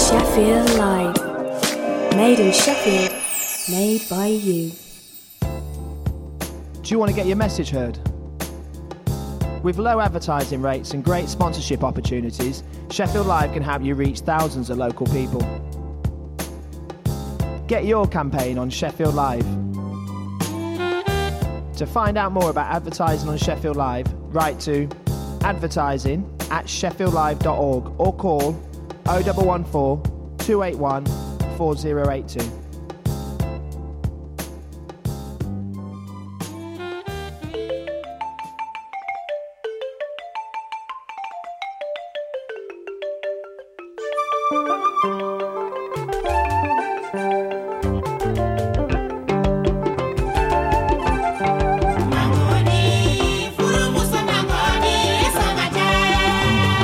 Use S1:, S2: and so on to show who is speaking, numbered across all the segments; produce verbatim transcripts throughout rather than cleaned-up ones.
S1: Sheffield Live. Made in Sheffield, made by you.
S2: Do you want to get your message heard? With low advertising rates and great sponsorship opportunities, Sheffield Live can help you reach thousands of local people. Get your campaign on Sheffield Live. To find out more about advertising on Sheffield Live, write to advertising at sheffield live dot org or call oh one one four, two eight one, four oh eight two.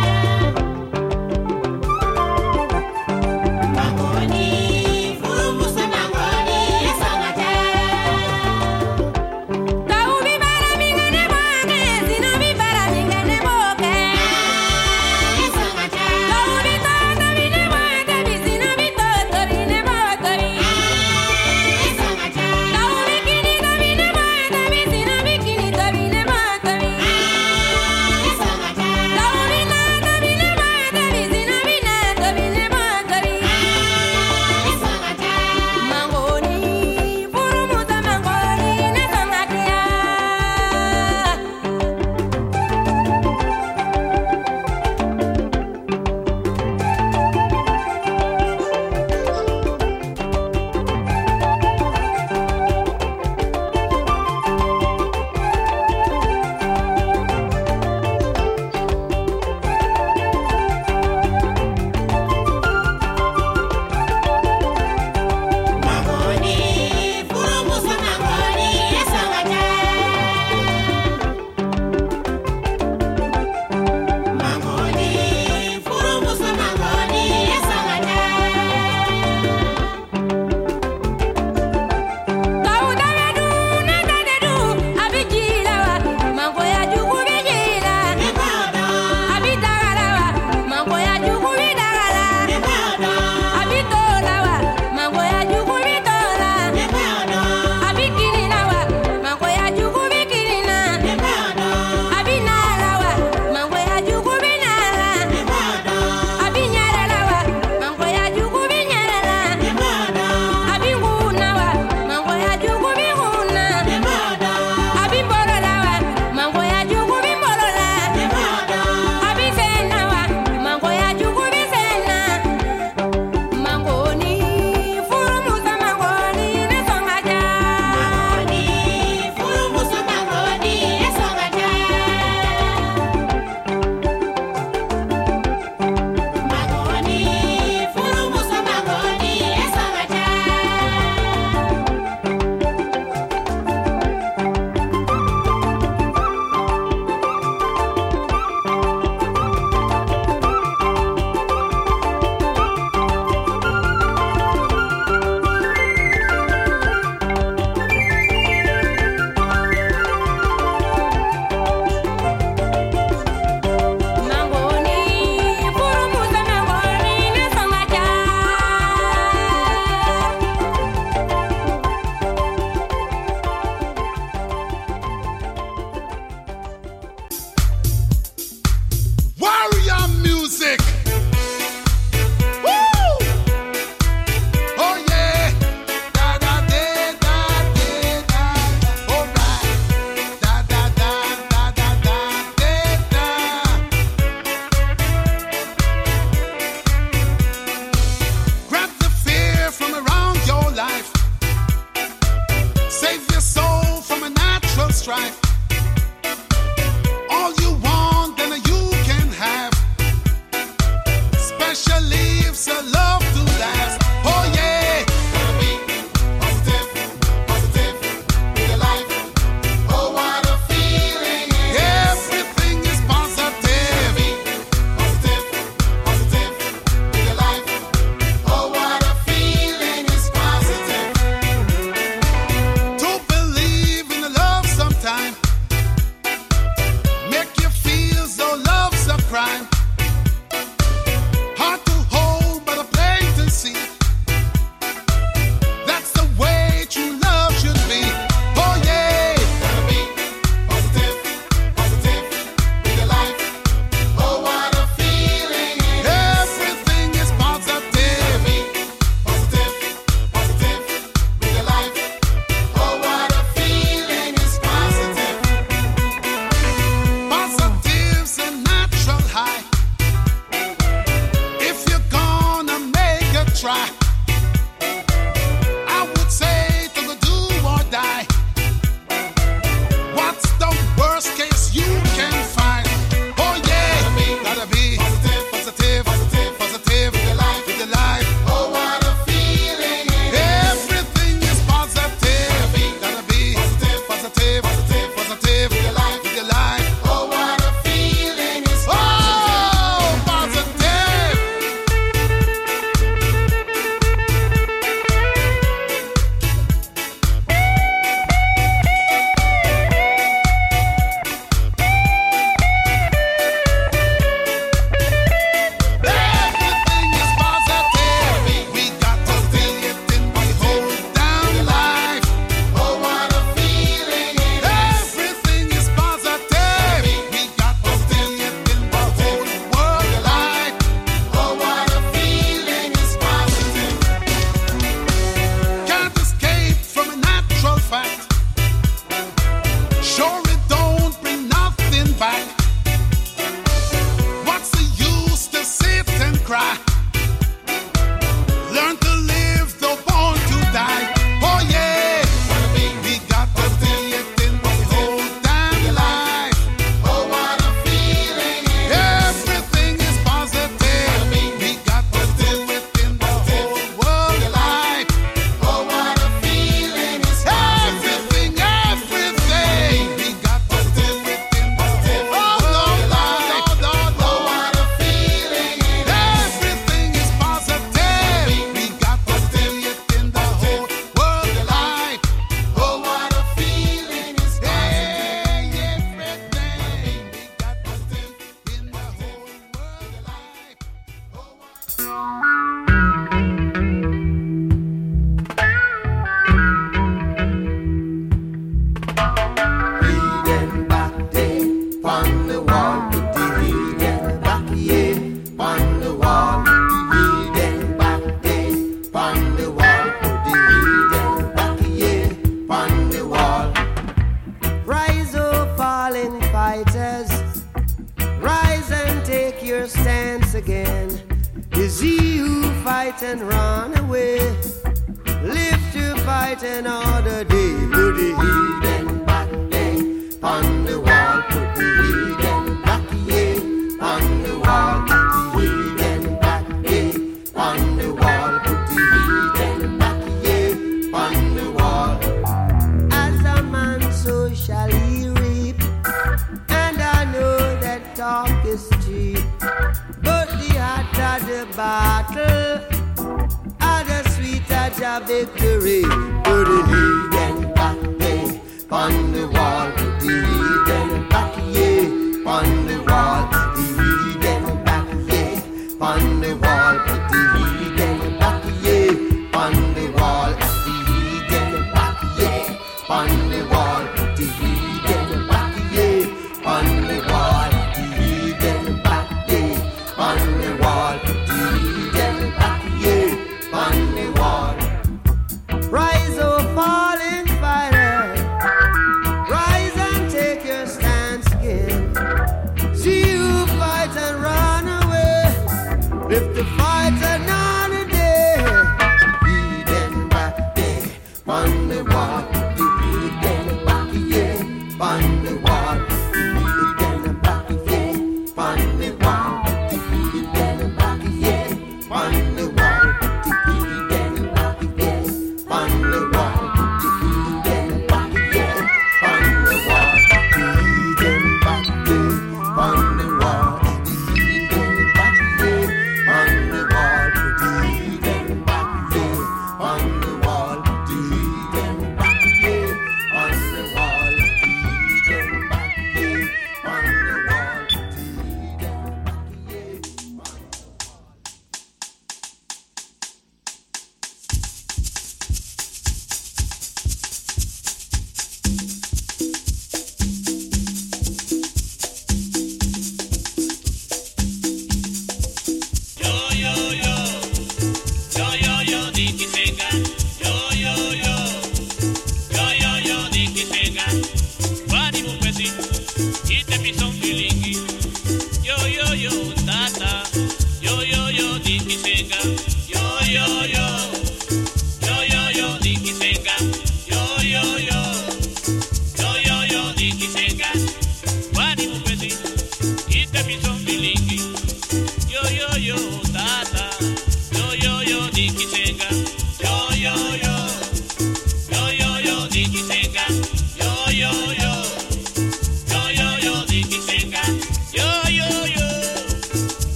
S3: Furumu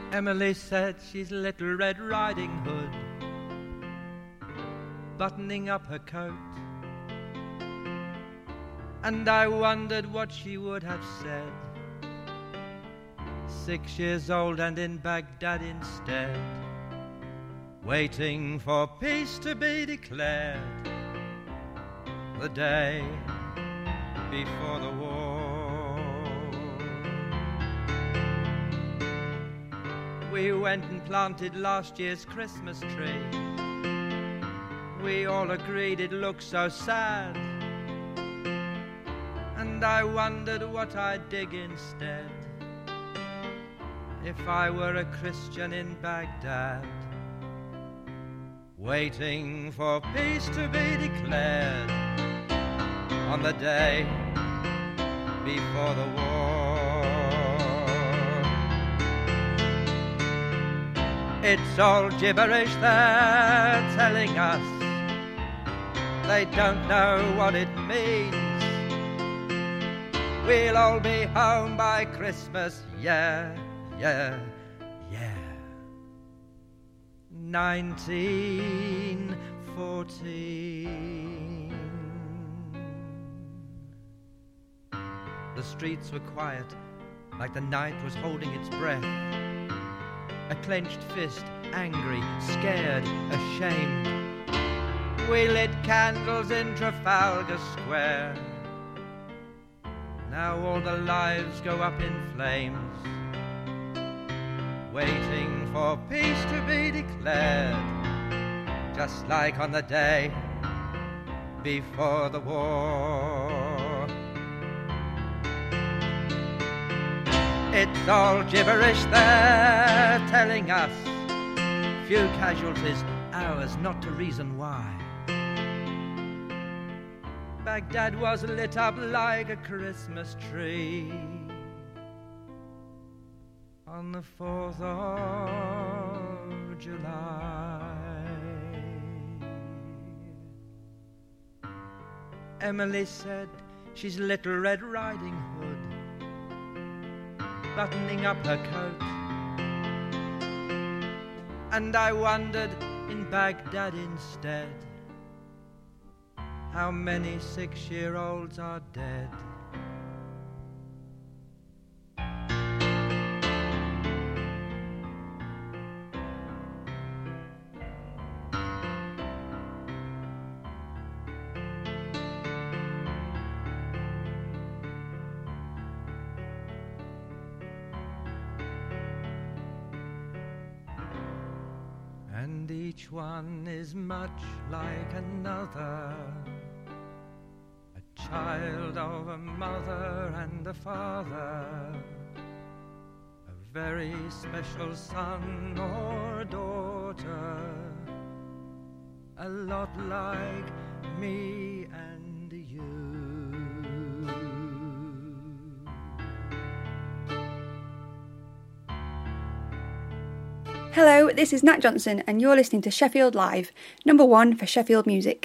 S3: Emily said she's Little Red Riding Hood, buttoning up her coat. And I wondered what she would have said, six years old and in Baghdad instead, waiting for peace to be declared, the day before the war. We went and planted last year's Christmas tree. We all agreed it looked so sad, and I wondered what I'd dig instead if I were a Christian in Baghdad, waiting for peace to be declared on the day before the war. It's all gibberish they're telling us, they don't know what it means. We'll all be home by Christmas, yeah, yeah, yeah. nineteen fourteen. The streets were quiet, like the night was holding its breath. A clenched fist, angry, scared, ashamed. We lit candles in Trafalgar Square. Now all the lives go up in flames, waiting for peace to be declared, just like on the day before the war. It's all gibberish they're telling us, few casualties, ours not to reason why. Baghdad was lit up like a Christmas tree on the fourth of July. Emily said she's Little Red Riding Hood, buttoning up her coat. And I wondered in Baghdad instead, how many six-year-olds are dead. And each one is much like another, a child of a mother and a father, a very special son or daughter, a lot like me and you.
S4: Hello, this is Nat Johnson and you're listening to Sheffield Live, number one for Sheffield music.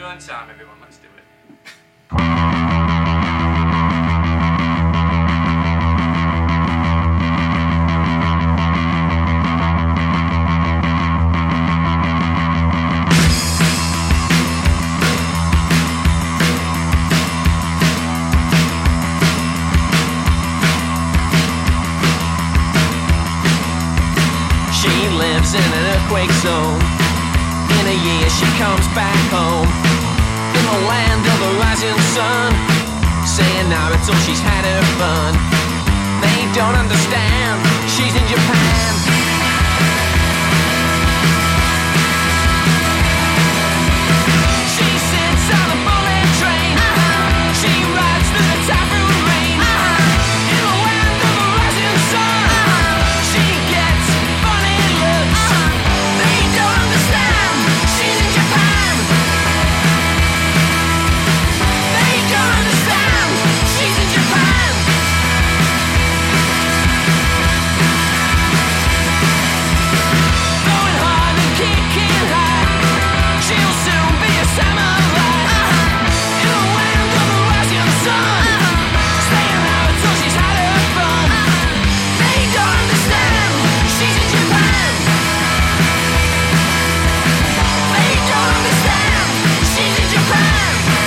S5: your own time, everyone. Let's do it.
S6: In an earthquake zone. In a year she comes back home, in the land of the rising sun, saying now it's all she's had her fun. They don't understand, she's in Japan. She sits on a bullet train, uh-huh. She rides through the typhoon rain, uh-huh. In the land of the rising sun, uh-huh. She gets funny looks, uh-huh. They don't understand, she's in Japan. They don't understand, she's in Japan. Going hard and kicking high, she'll soon be a samurai, uh-huh. In the land of the rising sun, uh-huh. Staying out until she's had her fun, uh-huh. They don't understand, she's in Japan. They don't understand, she's in Japan.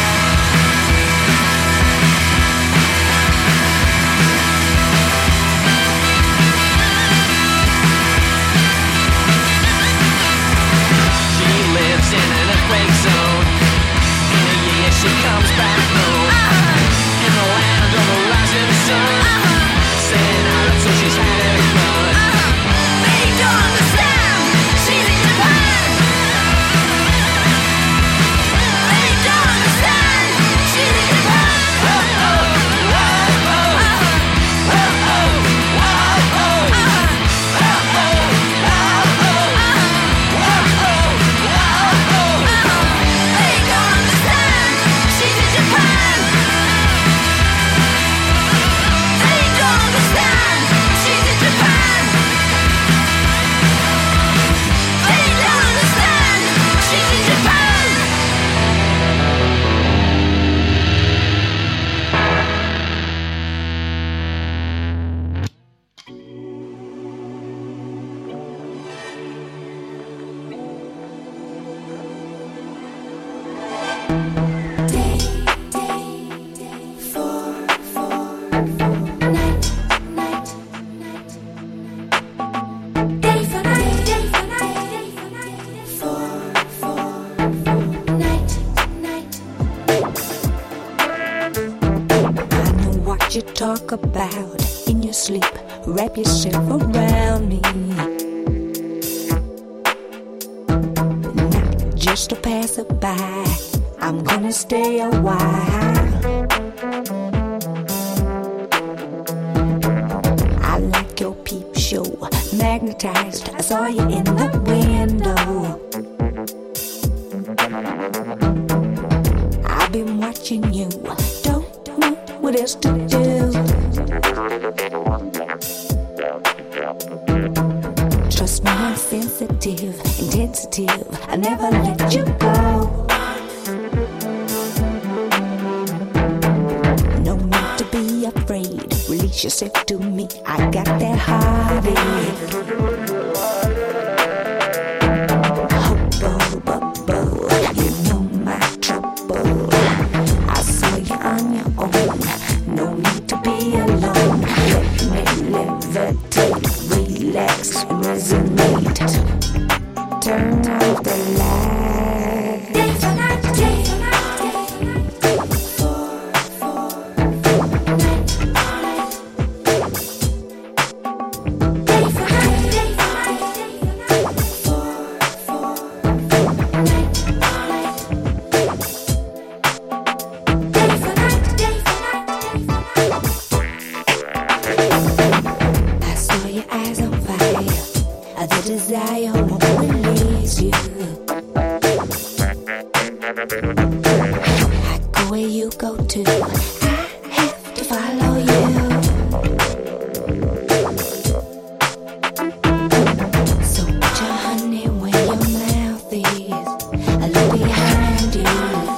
S6: She lives in an earthquake zone. In a year she comes back home, uh-huh. In the land of the rising sun, uh-huh. Staying out until she's had her fun, uh-huh. They don't understand, she's in Japan. They don't understand, she's in Japan. Oh, oh, oh, oh, uh-huh. Oh, oh, oh, oh, uh-huh. Oh, oh, oh, oh, uh-huh. Oh, oh, oh, oh, uh-huh. They don't understand, she's in Japan. They don't understand, she's in Japan. They don't understand, she's in Japan.
S7: You talk about in your sleep, wrap yourself around me. Not just a passerby, I'm gonna stay a while. I like your peep show, magnetized. I saw you in the window. I've been watching you, don't know what else to do. Trust me, I'm sensitive, intensive. I never let you go. No need to be afraid. Release yourself to me. I got that heartache. Hubble, bubble, you know my trouble. I saw you on your own. No need to be alone. Let me levitate, relax, and resonate. Turn off the light. Day for night, day for night, day for night. Day for night, day for night, I saw your eyes on fire. The desire won't release you. I go where you go to. I have to follow you. So put your honey where your mouth is. I look behind you.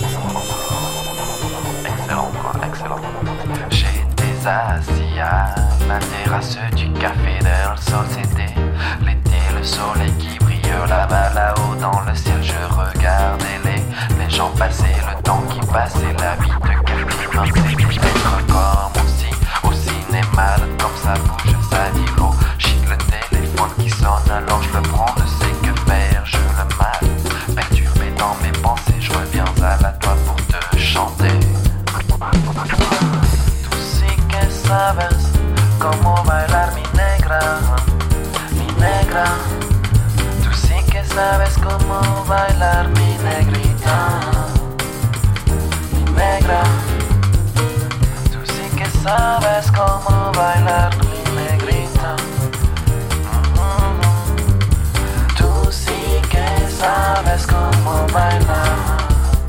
S5: Excellent, quoi, excellent. J'étais assis à la terrasse du café de la société. L'été, le soleil qui brille là-bas, là-haut dans le ciel. Je regardais les, les gens passer, le temps qui passait, la vie de quartier m'inspire d'être comme aussi au cinéma. Comme ça bouge, ça dit l'eau. Chic le téléphone qui sonne, alors je le prends, ne sais que faire, je le mate. Perturbé dans mes pensées, je reviens à la toi pour te chanter. Tú sí que sabes cómo bailar mi negra, mi negra. Tú sí que sabes cómo bailar mi negrita, mi negra. Tú sí que sabes cómo bailar mi negrita. Mm-hmm. Tú sí que sabes cómo bailar.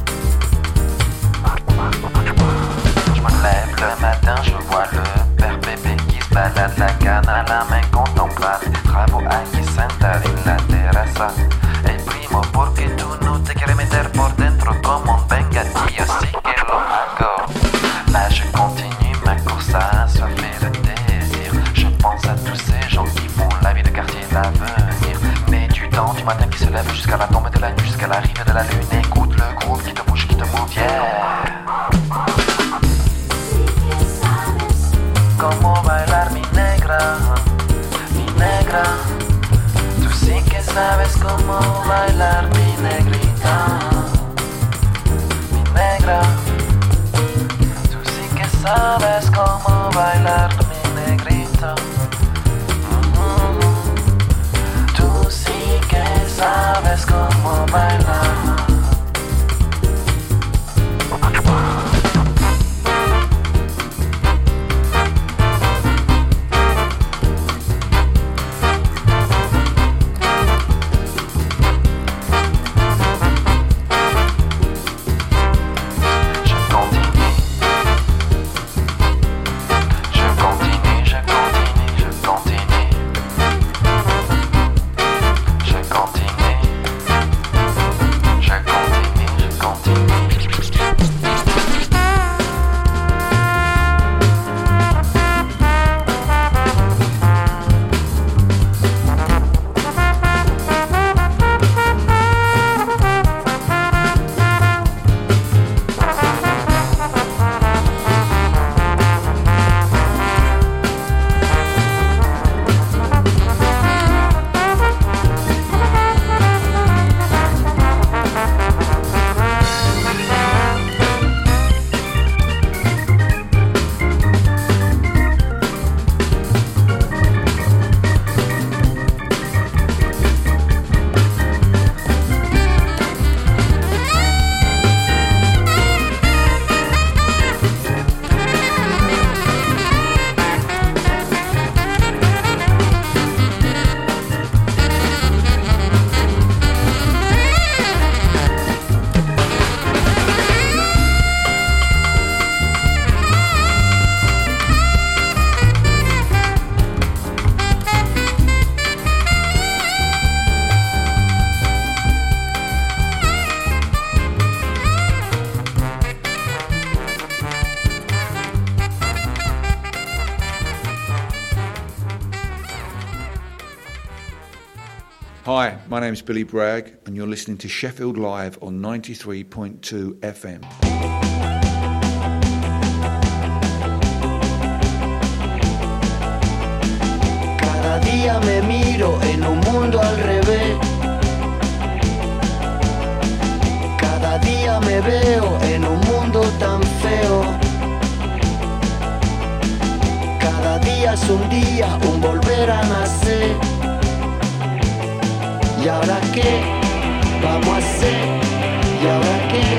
S5: Je me lève le matin, je vois le père bébé qui se balade la canne à la main contemplable. Des travaux aquí sentado en la terraza. El primo, porque tú no te quieres meter por dentro como un vengadillo, sí que lo hago. Là je continue ma course assoiffée de désir. Je pense à tous ces gens qui font la vie de quartier l'avenir. Mais du temps du matin qui se lève jusqu'à la tombe de la nuit, jusqu'à l'arrivée de la lune. Écoute le groove qui te bouge, qui te move, yeah. Cómo bailar mi negra, mi negra. Tú sí que sabes cómo bailar mi negrita, mi negra. Tú sí que sabes cómo bailar mi negrita. Mm-hmm. Tú sí que sabes cómo bailar.
S8: Hi, my name's Billy Bragg, and you're listening to Sheffield Live on ninety-three point two F M.
S9: Cada día me miro en un mundo al revés. Cada día me veo en un mundo tan feo. Cada día es un día, un volver a nacer. ¿Y ahora qué vamos a hacer? ¿Y ahora qué?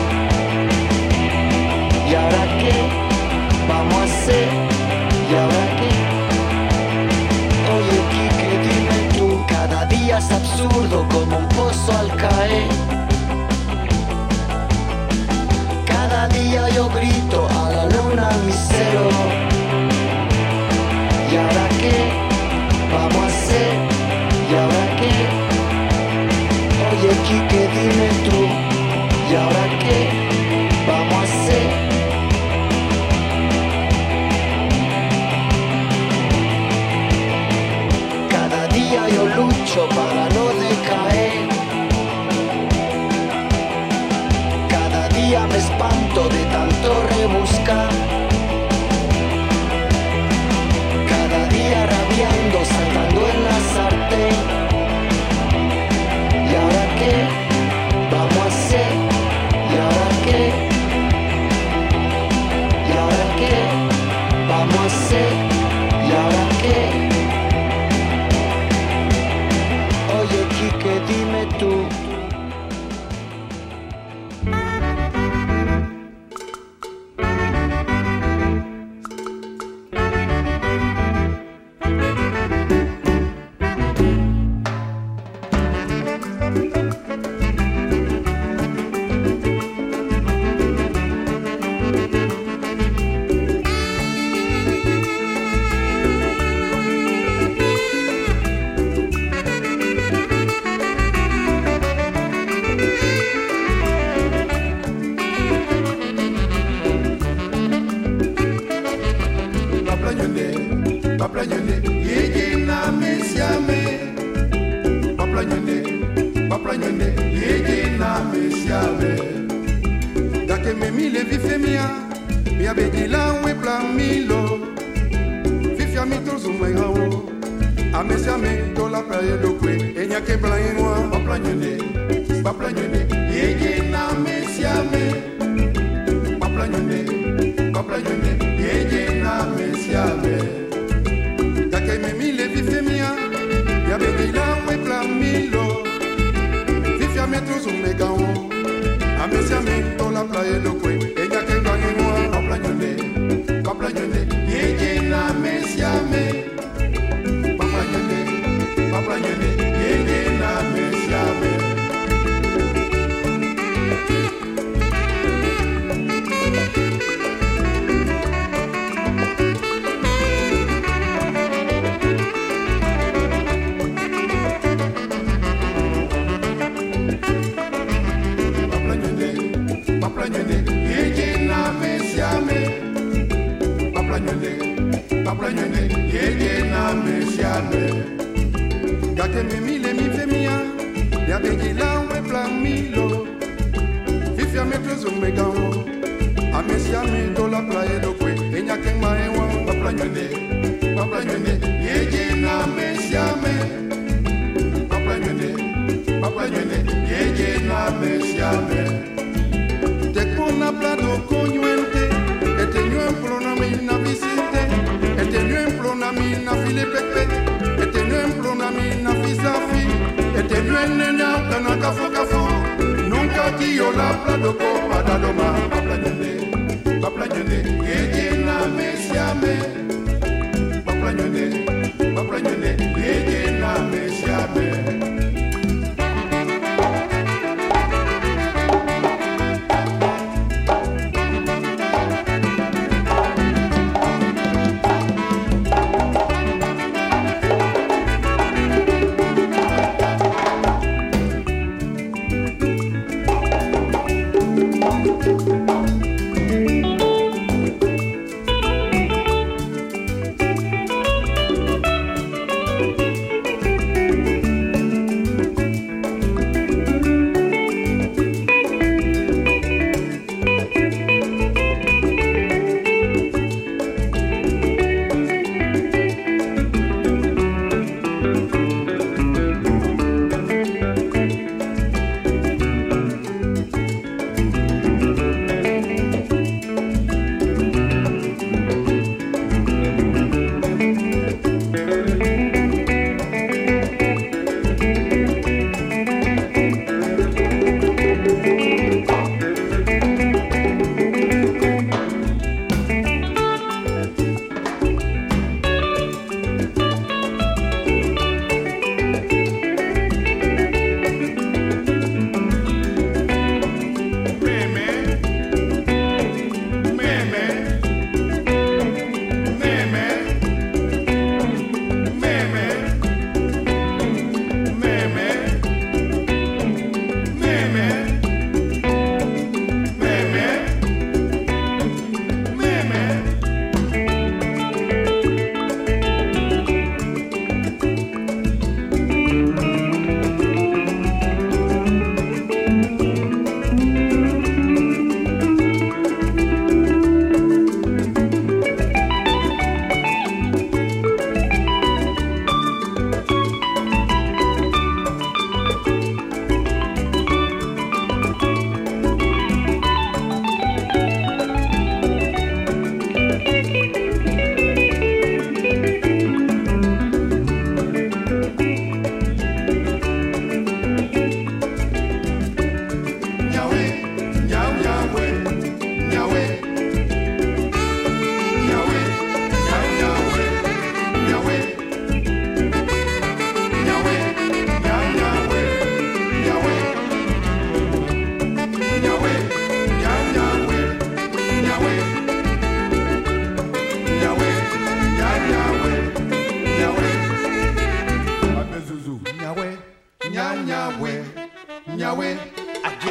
S9: ¿Y ahora qué vamos a hacer? ¿Y ahora qué? Oye, Kike, dime tú, cada día es absurdo como un pozo al caer. Cada día yo grito a la luna misero. ¿Y ahora qué vamos a hacer? ¿Y ahora qué? espanto de tanto rebuscar. Cada día rabiando, saltando en la sartén. ¿Y ahora qué vamos a hacer? ¿Y ahora qué? ¿Y ahora qué vamos a hacer? ¿Y ahora qué? Oye, Quique, dime tú.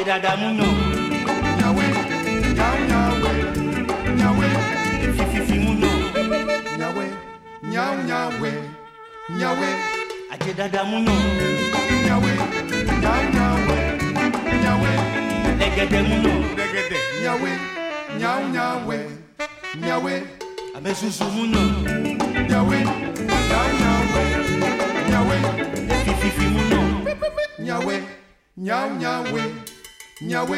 S10: dada muno.
S11: Nyawe, nyaw nyawe, nyawe,
S10: Fifi muno.
S11: nyawe, nyaw nyawe, nyawe,
S10: Aje dada muno.
S11: nyawe, nyaw nyawe, nyawe,
S10: Legede muno.
S11: regede, nyawe, nyaw nyawe, nyawe,
S10: Amesusu muno.
S11: nyawe, nyaw nyawe, nyawe,
S10: Fifi muno.
S11: nyawe, nyaw nyawe, nyawe,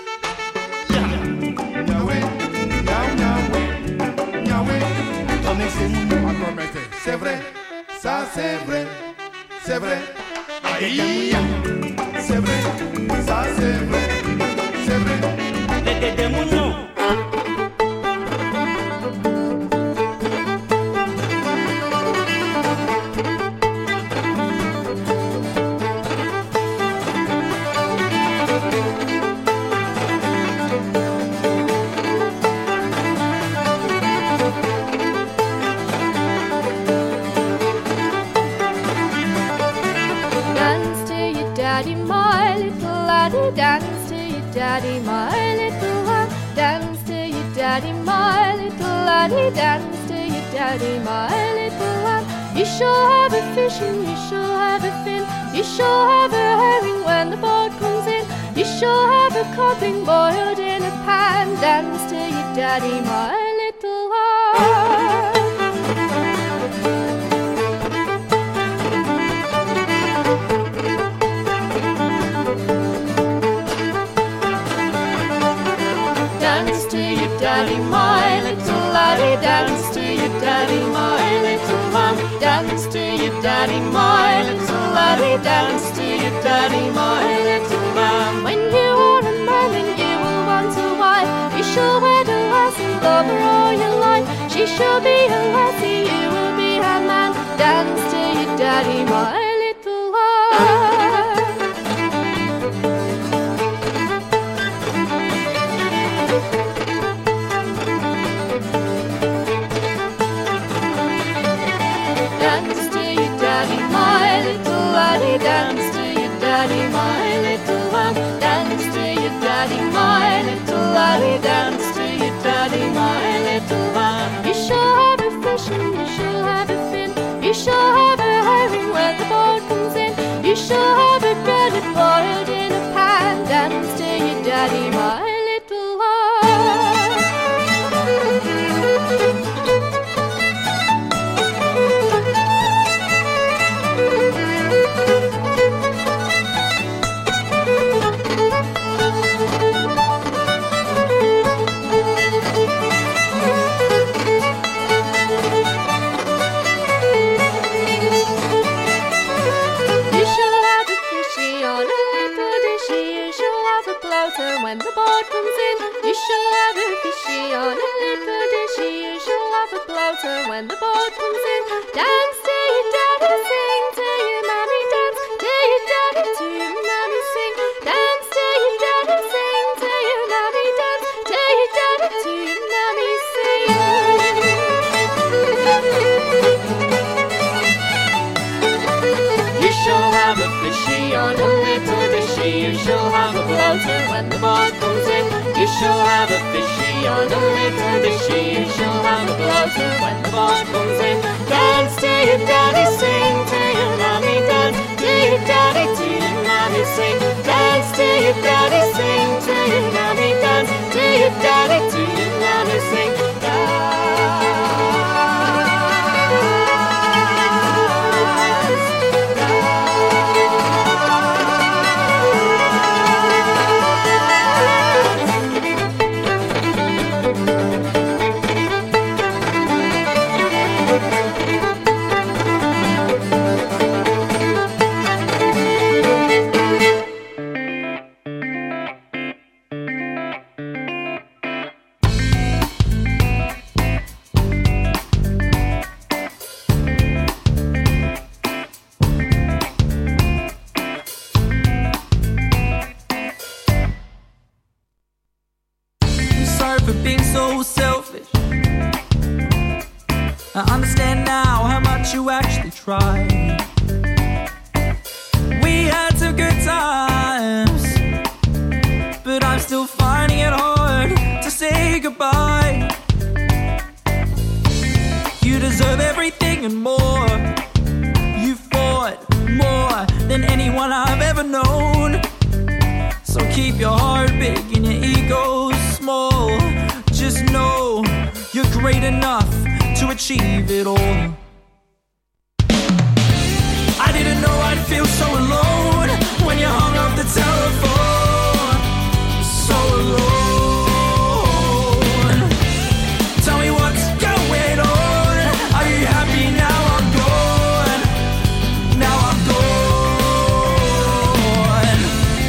S11: nyawe, nyaw nyawe, nyawe,
S10: Tomese muno.
S11: Akomete. C'est vrai, ça c'est vrai, c'est vrai. Aïe, c'est vrai, ça c'est vrai, c'est vrai.
S10: Legede muno.
S12: Dance to your daddy, my little laddie. Dance to your daddy, my little lad. Dance to your daddy, my little laddie. Dance to your daddy, my little lad. You shall have a fish and you shall have a fin. You shall have a herring when the boat comes in. You shall have a cod being boiled in a pan. Dance to your daddy, my little lad. Dance to your daddy, my little laddie. Dance to your daddy, my little lamb. Dance to your daddy, my little laddie. Dance to your daddy, my little lamb. When you are a man and you will want a wife, you shall wed a lass and love her all your life. She shall be a lassie, you will be her man. Dance to your daddy, my little lad. Dance to your daddy, my little laddie. Dance to your daddy, my little lamb. Dance to your daddy, my little laddie. Dance to your daddy, my little lamb. You shall have a fish and you shall have a fin. You shall have a herring when the boat comes in. You shall have a breaded boiled in a pan. Dance to your daddy, my little lad. You shall have a fishy on a little dishy. You shall have a bloater when the boat comes in. You shall have a fishy on a little dishy. You shall have a bloater when the boat comes in. Dance to your daddy, sing to your mammy, dance to your daddy, to your mammy, sing. Dance to your daddy, sing to your mammy, dance to your daddy, to your mammy, sing.
S10: You shall have a fishy on a little dishy. You shall have a bloater when the boat comes in. You shall have a fishy on a little dishy. You shall have a bloater when the boat comes in. Dance to your daddy, sing to your mommy, dance to your daddy, to your mommy, sing. Dance to your daddy, sing to your mommy, dance to your daddy, to your mommy, sing.
S13: Sorry for being so selfish. I understand now how much you actually tried. We had some good times, but I'm still finding it hard to say goodbye. You deserve everything and more. You fought more than anyone I've ever known. So keep your heart big and your ego small. Just know you're great enough to achieve it all. I didn't know I'd feel so alone when you hung up the telephone. So alone. Tell me what's going on. Are you happy now I'm gone? Now I'm gone.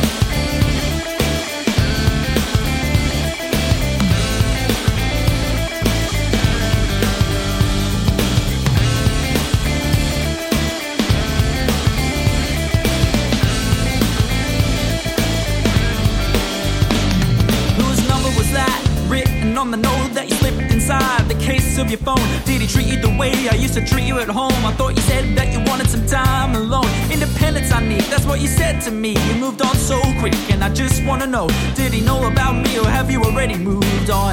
S13: Whose number was that written on the note that you slipped inside the case of your phone? Did he treat you the way I used to treat you at home? I thought you said that you wanted some time alone. Independence I need, that's what you said to me. You moved on so quick and I just wanna know, did he know about me or have you already moved on?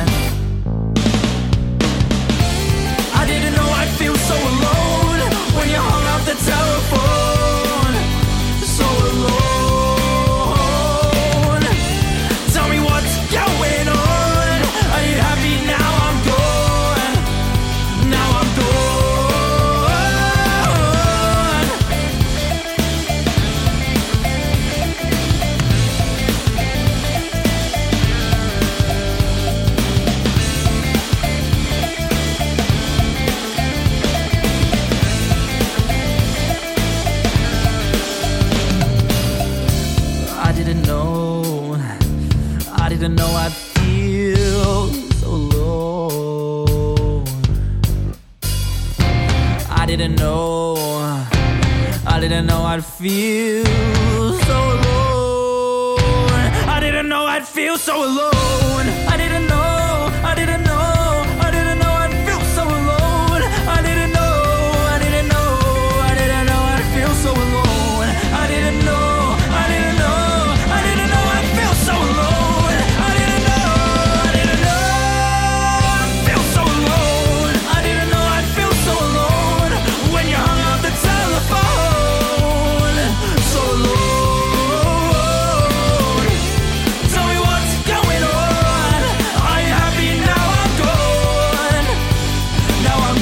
S13: I didn't know I'd feel so alone when you hung up the telephone. So alone. Tell me what's going on. Are you happy now I'm gone? Now I'm gone. I didn't know, I didn't know I'd feel so alone. I didn't know, I didn't know I'd feel so alone. I didn't know I'd feel so alone. I didn't know, I didn't know, I didn't know I'd feel so alone. I didn't know, I didn't know, I didn't know I'd feel so alone. I didn't know, I didn't know, I didn't know I'd feel so alone. I didn't know, I didn't know I'd feel so alone. I didn't know I'd feel so alone when you hung up the telephone. So alone. Tell me what's going on. Are you happy now I'm gone? Now I'm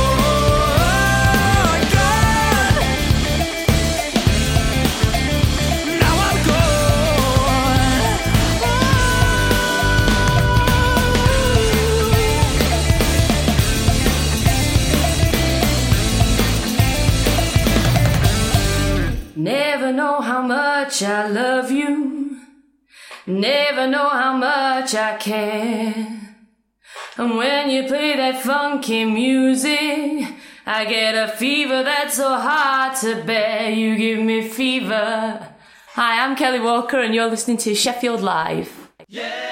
S13: gone. Gone. Now I'm gone.
S14: Never know how much I love you. Never know how much I care. And when you play that funky music, I get a fever that's so hard to bear. You give me fever. Hi, I'm Kelly Walker and you're listening to Sheffield Live.
S6: Yeah.